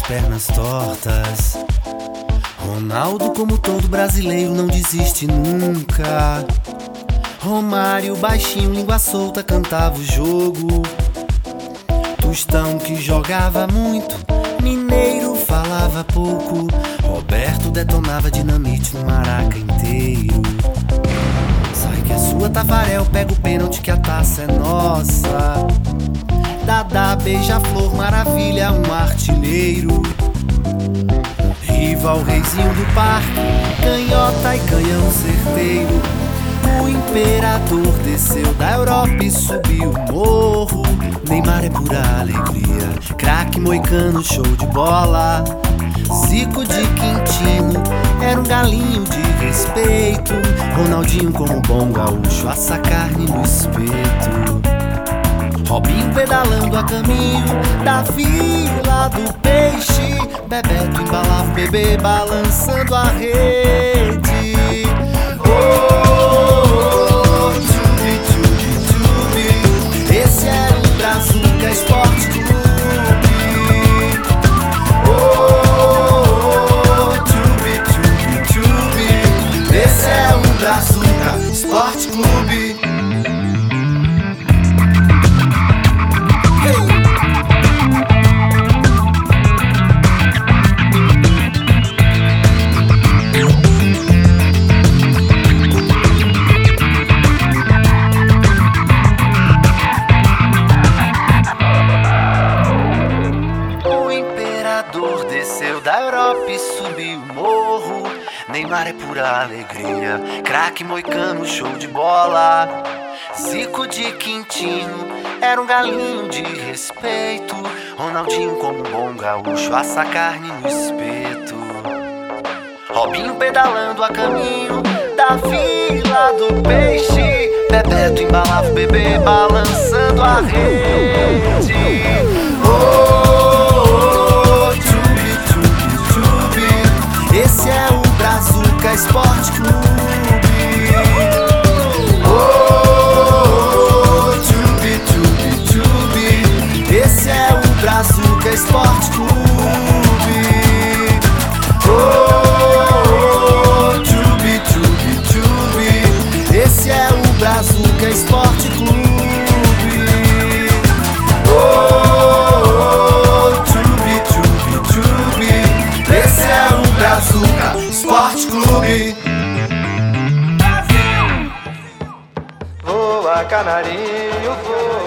pernas tortas. Ronaldo, como todo brasileiro, não desiste nunca. Romário, baixinho, língua solta, cantava o jogo. Tostão, que jogava muito. Mineiro, falava pouco. Roberto detonava dinamite no Maraca inteiro. Sai que é sua, Tafarel, pega o pênalti que a taça é nossa. Dadá, beija-flor, maravilha, um artilheiro. Rival, reizinho do parque, canhota e canhão certeiro. O imperador desceu da Europa e subiu o morro. Neymar é pura alegria, craque moicano, show de bola. Zico de Quintino era um galinho de respeito. Ronaldinho, como bom gaúcho, assa carne no espeto. Robinho pedalando a caminho da Vila do Peixe. Bebeto embalava o bebê balançando a rede. Oh, tchubi, tchubi, tchubi. Esse é o Brazuca Esporte Clube. Oh, tchubi, tchubi, tchubi. Esse é o Brazuca Esporte Clube. Desceu da Europa e subiu o morro. Neymar é pura alegria, craque moicano, show de bola. Zico de Quintino era um galinho de respeito. Ronaldinho, como bom gaúcho, assa carne no espeto. Robinho pedalando a caminho da Vila do Peixe. Bebeto embalava o bebê balançando a rede. Esse é o Brazuca Esporte Clube. Oh, tchubi, tchubi, tchubi. Esse é o Brazuca Esporte Clube. Oh, tchubi, tchubi, tchubi. Esse é o Brazuca Esporte Clube. Oh, tchubi, tchubi, tchubi. Esse é o Brazuca Esporte Clube. Voa, canarinho, voa.